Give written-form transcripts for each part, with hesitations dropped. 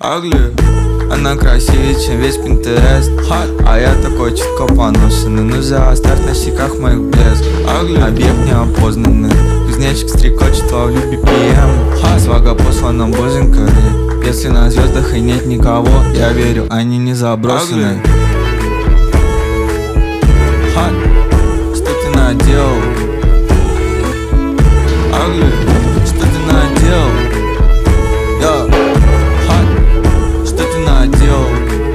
Ugly. Она красивее, чем весь Pinterest. А я такой чутко поношенный. Ну за старт на щеках моих блеск. Объект неопознанный. Кузнечик стрекочет во влюбе BPM. Свага послана боженькой. Если на звездах и нет никого, я верю, они не забросаны. Что ты наделал? Что ты наделал? Что ты наделал?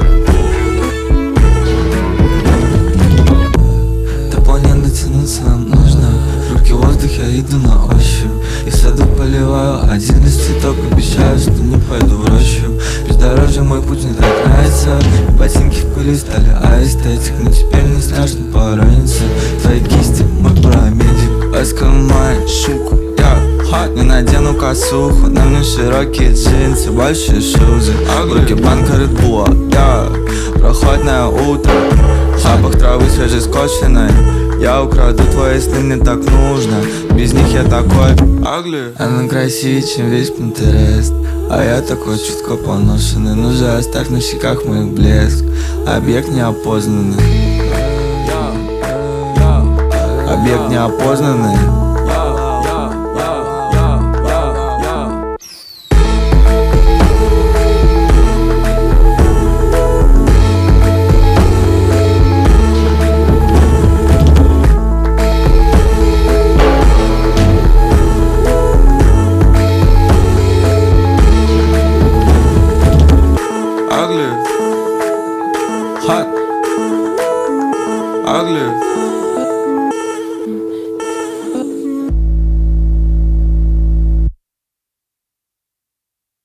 До планеты дотянуться нам нужно. Руки в воздух, я иду на ощупь. И в саду поливаю один из цветок. Обещаю, что не пойду в рощу. Бездорожье мой путь не так нравится. Ботинки в пыли стали аэстетик. Но теперь не страшно пораниться. Твои кисти, мой парамедик. Ласком мать, шуку, не надену косуху. На мне широкие джинсы, большие шузы. В руке банка Red Bull, прохладное утро. Запах травы свежескошенной. Я украду твои сны, мне так нужно. Без них я такой ugly. Она красивее, чем весь Pinterest. А я такой чутко поношенный. Ну же оставь на щеках моих блеск. Объект неопознанный. Объект неопознанный.